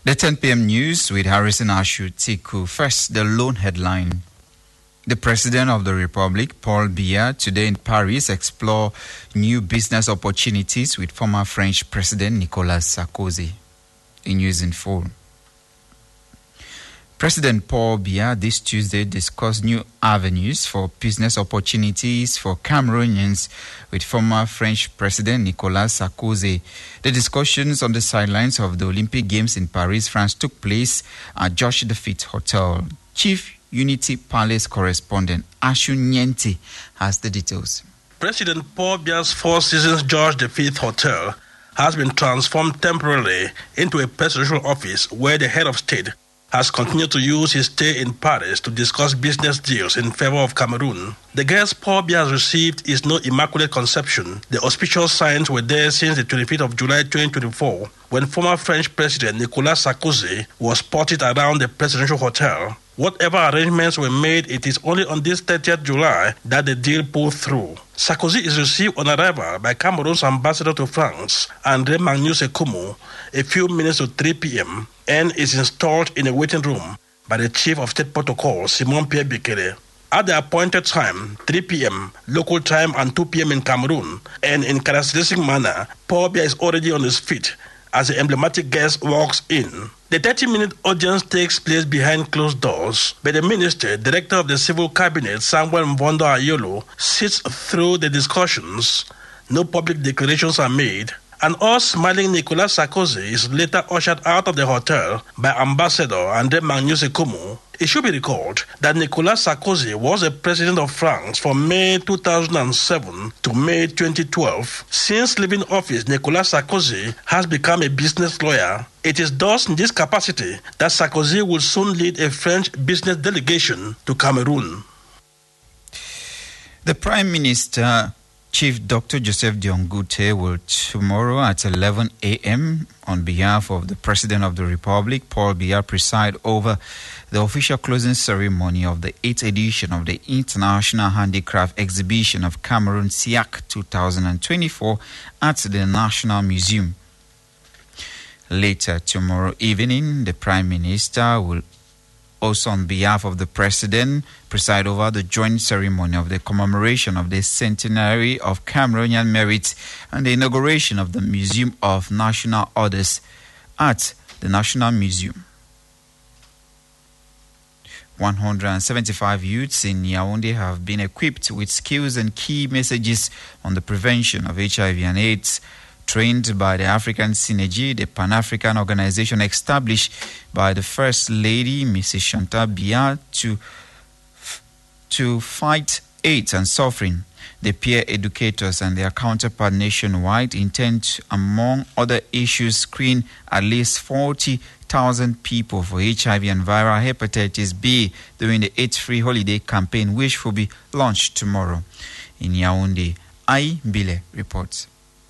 The 10 p.m. news with Harrison Ashu-Tiku. First, the lone headline. The President of the Republic, Paul Biya, today in Paris, explore new business opportunities with former French President Nicolas Sarkozy. In news in full. President Paul Biya this Tuesday discussed new avenues for business opportunities for Cameroonians with former French President Nicolas Sarkozy. The discussions on the sidelines of the Olympic Games in Paris, France took place at George V Hotel. Chief Unity Palace correspondent Ashu Nyenti has the details. President Paul Biya's Four Seasons George V Hotel has been transformed temporarily into a presidential office where the head of state has continued to use his stay in Paris to discuss business deals in favor of Cameroon. The guest Paul Biya has received is no immaculate conception. The auspicious signs were there since the 25th of July 2024, when former French President Nicolas Sarkozy was spotted around the presidential hotel. Whatever arrangements were made, it is only on this 30th July that the deal pulled through. Sarkozy is received on arrival by Cameroon's ambassador to France, André Magnus Ekumu, a few minutes to 3 p.m., and is installed in a waiting room by the Chief of State Protocol, Simon Pierre Bikele. At the appointed time, 3 p.m. local time and 2 p.m. in Cameroon, and in characteristic manner, Paul Biya is already on his feet as the emblematic guest walks in. The 30-minute audience takes place behind closed doors, but the minister, director of the civil cabinet, Samuel Mvondo Ayolo, sits through the discussions. No public declarations are made, and all-smiling Nicolas Sarkozy is later ushered out of the hotel by Ambassador André Magnus Ekumu. It should be recalled that Nicolas Sarkozy was the president of France from May 2007 to May 2012. Since leaving office, Nicolas Sarkozy has become a business lawyer. It is thus in this capacity that Sarkozy will soon lead a French business delegation to Cameroon. The Prime Minister, Chief Dr. Joseph Diongute, will tomorrow at 11 a.m. on behalf of the President of the Republic, Paul Biya, preside over the official closing ceremony of the 8th edition of the International Handicraft Exhibition of Cameroon SIAC 2024 at the National Museum. Later tomorrow evening, the Prime Minister will also on behalf of the President preside over the joint ceremony of the commemoration of the centenary of Cameroonian merit and the inauguration of the Museum of National Orders at the National Museum. 175 youths in Yaoundé have been equipped with skills and key messages on the prevention of HIV and AIDS, trained by the African Synergy, the Pan-African organization established by the First Lady, Mrs. Chantal Biya, to fight AIDS and suffering. The peer educators and their counterpart nationwide intend to, among other issues, screen at least 40,000 people for HIV and viral hepatitis B during the AIDS Free Holiday campaign, which will be launched tomorrow. In Yaoundé, Ai Bile reports.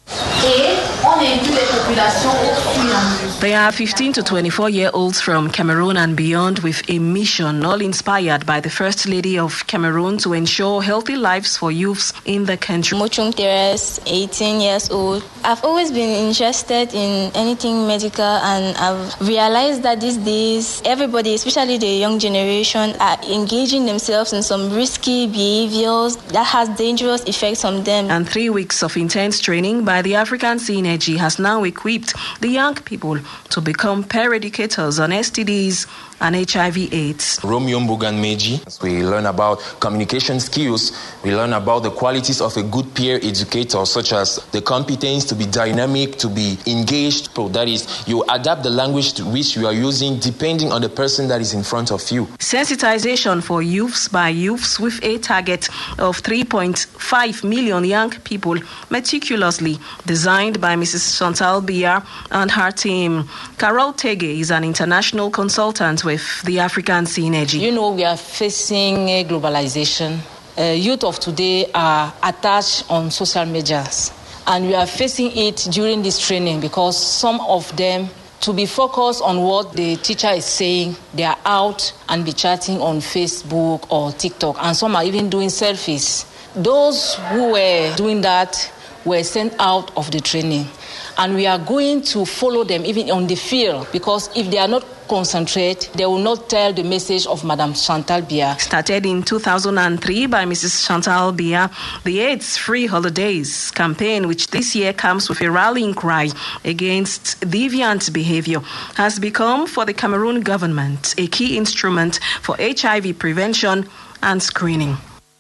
They are 15 to 24-year-olds from Cameroon and beyond with a mission, all inspired by the First Lady of Cameroon to ensure healthy lives for youths in the country. Mochung Teres, 18 years old. I've always been interested in anything medical, and I've realized that these days, everybody, especially the young generation, are engaging themselves in some risky behaviors that has dangerous effects on them. And 3 weeks of intense training by the African Synergy has now equipped the young people to become peer educators on STDs and HIV/AIDS. Romeo Mbugan Meji. We learn about communication skills. We learn about the qualities of a good peer educator, such as the competence to be dynamic, to be engaged. That is, you adapt the language to which you are using depending on the person that is in front of you. Sensitization for youths by youths with a target of 3.5 million young people, meticulously designed by Mrs. Chantal Biya and her team. Carol Tege is an international consultant with the African Synergy. You know, we are facing a globalization. Youth of today are attached on social medias, and we are facing it during this training because some of them, to be focused on what the teacher is saying, they are out and be chatting on Facebook or TikTok, and some are even doing selfies. Those who were doing that were sent out of the training. And we are going to follow them even on the field, because if they are not concentrate, they will not tell the message of Madame Chantal Biya. Started in 2003 by Mrs. Chantal Biya, the AIDS-Free Holidays campaign, which this year comes with a rallying cry against deviant behavior, has become for the Cameroon government a key instrument for HIV prevention and screening.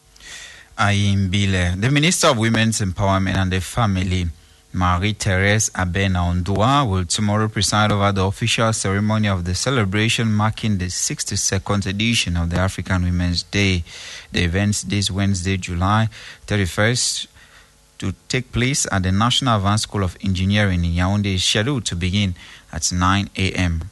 Ayimbile, the Minister of Women's Empowerment and the Family, Marie-Thérèse Abena-Ondua, will tomorrow preside over the official ceremony of the celebration marking the 62nd edition of the African Women's Day. The event this Wednesday, July 31st, to take place at the National Advanced School of Engineering in Yaoundé is scheduled to begin at 9 a.m.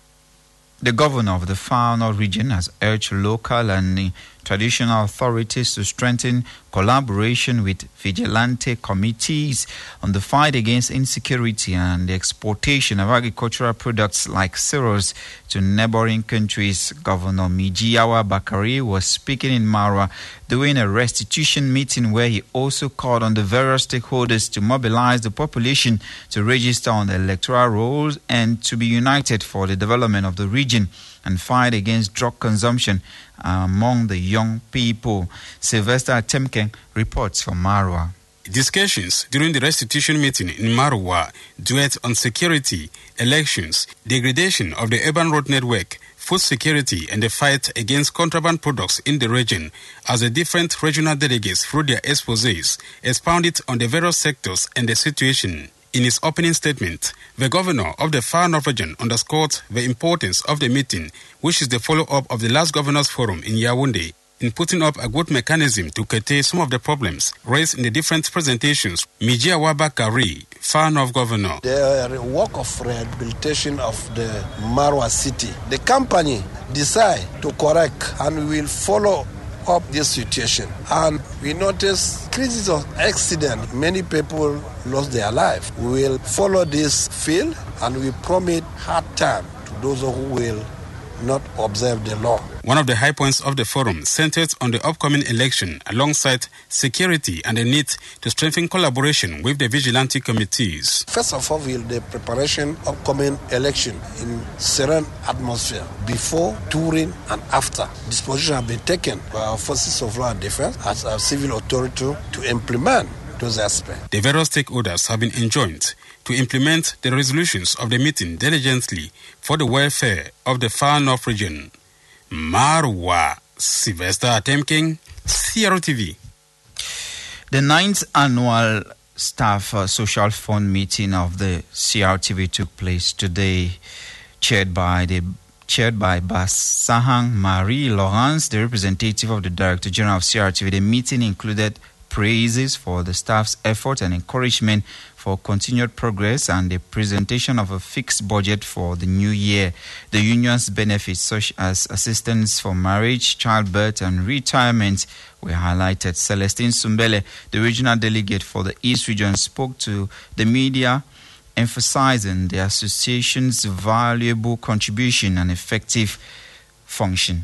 The governor of the Far North region has urged local and traditional authorities to strengthen collaboration with vigilante committees on the fight against insecurity and the exportation of agricultural products like cereals to neighboring countries. Governor Mijiawa Bakari was speaking in Marwa during a restitution meeting where he also called on the various stakeholders to mobilize the population to register on the electoral rolls and to be united for the development of the region and fight against drug consumption among the young people. Sylvester Temken reports from Marwa. Discussions during the restitution meeting in Marwa dwelt on security, elections, degradation of the urban road network, food security, and the fight against contraband products in the region, as the different regional delegates through their exposés expounded on the various sectors and the situation. In his opening statement, the governor of the Far North region underscored the importance of the meeting, which is the follow-up of the last governors' forum in Yaoundé, in putting up a good mechanism to curtail some of the problems raised in the different presentations. Mijiawa Bakari, Far North governor. The work of rehabilitation of the Marwa city, the company decide to correct, and we will follow up this situation. And we notice crisis of accident. Many people lost their life. We will follow this field, and we promise hard time to those who will not observe the law. One of the high points of the forum centered on the upcoming election alongside security and the need to strengthen collaboration with the vigilante committees. First of all, the preparation of upcoming election in serene atmosphere before, during, and after. Dispositions have been taken by our forces of law and defense as a civil authority to implement those aspects. The various stakeholders have been enjoined to implement the resolutions of the meeting diligently for the welfare of the Far North region. Marwa, Sylvester Temking, CRTV. The 9th annual Staff Social Fund meeting of the CRTV took place today, chaired by Basahang Marie Laurence, the representative of the Director General of CRTV. The meeting included praises for the staff's effort and encouragement for continued progress and the presentation of a fixed budget for the new year. The union's benefits such as assistance for marriage, childbirth and retirement were highlighted. Celestine Sumbele, the regional delegate for the East region, spoke to the media, emphasizing the association's valuable contribution and effective function.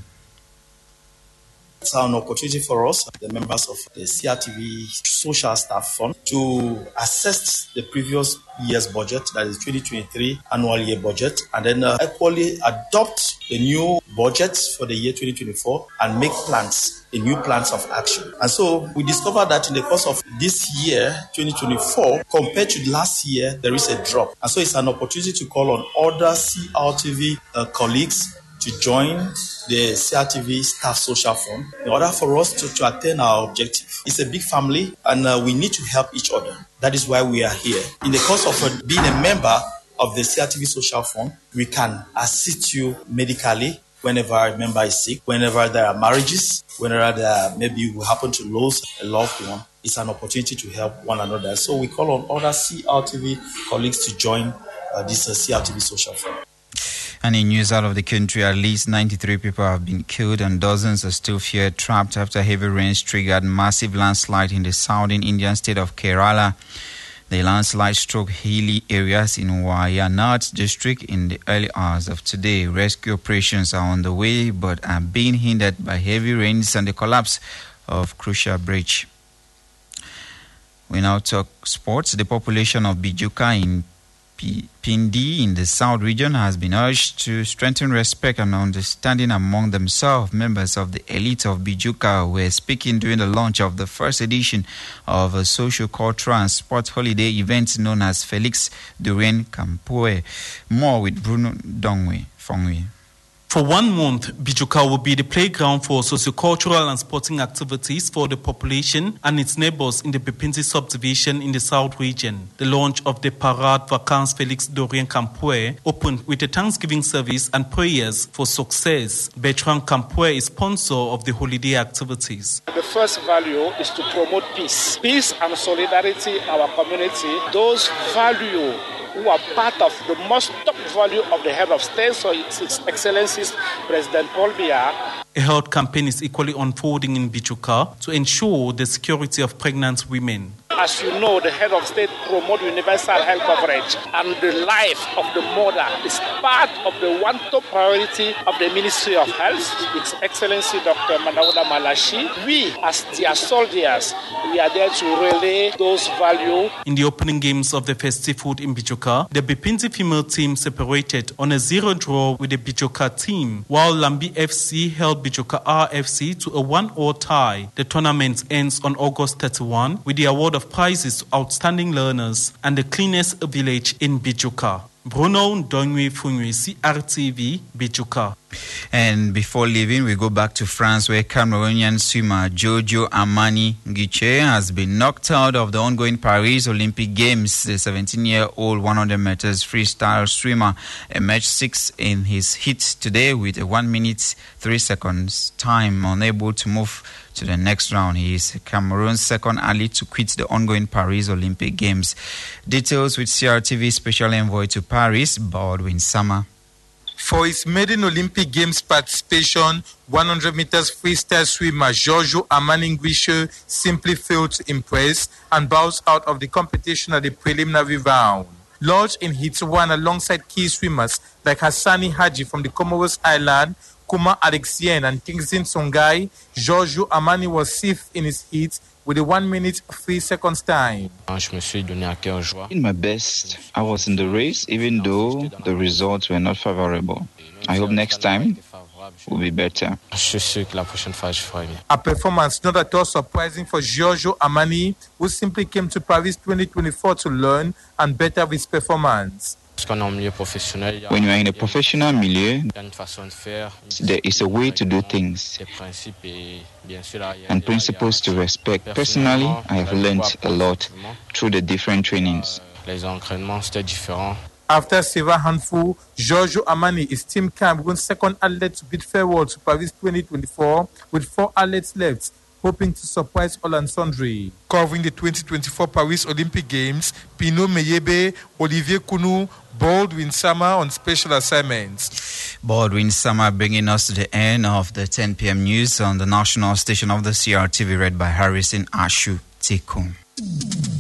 It's an opportunity for us, the members of the CRTV Social Staff Fund, to assess the previous year's budget, that is 2023 annual year budget, and then equally adopt the new budget for the year 2024 and make plans, the new plans of action. And so we discovered that in the course of this year, 2024, compared to last year, there is a drop. And so it's an opportunity to call on other CRTV colleagues to join the CRTV Staff Social Fund in order for us to attain our objective. It's a big family and we need to help each other. That is why we are here. In the course of being a member of the CRTV Social Fund, we can assist you medically whenever a member is sick, whenever there are marriages, whenever maybe you happen to lose a loved one. It's an opportunity to help one another. So we call on other CRTV colleagues to join this CRTV Social Fund. And in news out of the country, at least 93 people have been killed and dozens are still feared trapped after heavy rains triggered massive landslide in the southern Indian state of Kerala. The landslide struck hilly areas in Wayanad district in the early hours of today. Rescue operations are on the way but are being hindered by heavy rains and the collapse of Krusha Bridge. We now talk sports. The population of Bijuka in Pindi in the South region has been urged to strengthen respect and understanding among themselves. Members of the elite of Bijuka were speaking during the launch of the first edition of a social, cultural and sport holiday event known as Felix Dorien Campue. More with Bruno Dongwe Fongwe. For 1 month, Bijuka will be the playground for socio-cultural and sporting activities for the population and its neighbors in the Bipinzi subdivision in the South region. The launch of the Parade Vacances Felix Dorien Campue opened with a Thanksgiving service and prayers for success. Bertrand Campue is sponsor of the holiday activities. The first value is to promote peace. Peace and solidarity in our community. Those values who are part of the most top value of the head of state, so His Excellency President Paul Biya. A health campaign is equally unfolding in Bijuka to ensure the security of pregnant women. As you know, the head of state promotes universal health coverage, and the life of the mother is part of the one top priority of the Ministry of Health. His Excellency Dr. Manawuda Malashi. We, as their soldiers, we are there to relay those values. In the opening games of the festival in Bijuka, the Bipinzi female team separated on a 0 draw with the Bijuka team, while Lambi FC held Bijuka RFC to a 1-1 tie. The tournament ends on August 31 with the award of prizes to outstanding learners and the cleanest village in Bijuka. Bruno Dongwe Fungwe, CRTV, Bijuka. And before leaving, we go back to France, where Cameroonian swimmer Jojo Amani Giche has been knocked out of the ongoing Paris Olympic Games. The 17-year-old 100 meters freestyle swimmer emerged 6th in his heat today with a 1 minute 3 seconds time, unable to move to the next round. He is Cameroon's second athlete to quit the ongoing Paris Olympic Games. Details with CRTV special envoy to Paris, Baldwin Sama. For his maiden Olympic Games participation, 100 meters freestyle swimmer Jojo Amani Giche simply failed to impress and bounced out of the competition at the preliminary round. Lodged in heat 1 alongside key swimmers like Hassani Haji from the Comoros Island, Kuma Alexien and Kingsley Songhai, Jojo Amani was 6th in his heat with a 1 minute 3 seconds time. In my best, I was in the race even though the results were not favorable. I hope next time will be better. A performance not at all surprising for Jojo Amani, who simply came to Paris 2024 to learn and better his performance. When you are in a professional milieu, there is a way to do things and principles to respect. Personally, I have learned a lot through the different trainings. After Seva Hanfu, Jojo Amani is Team Cameroon's second athlete to beat farewell to Paris 2024 with 4 athletes left, hoping to surprise all and sundry. Covering the 2024 Paris Olympic Games, Pino Meyebe, Olivier Kunu, Baldwin Sama on special assignments. Baldwin Sama bringing us to the end of the 10 p.m. news on the national station of the CRTV, read by Harrison Ashu Tikum.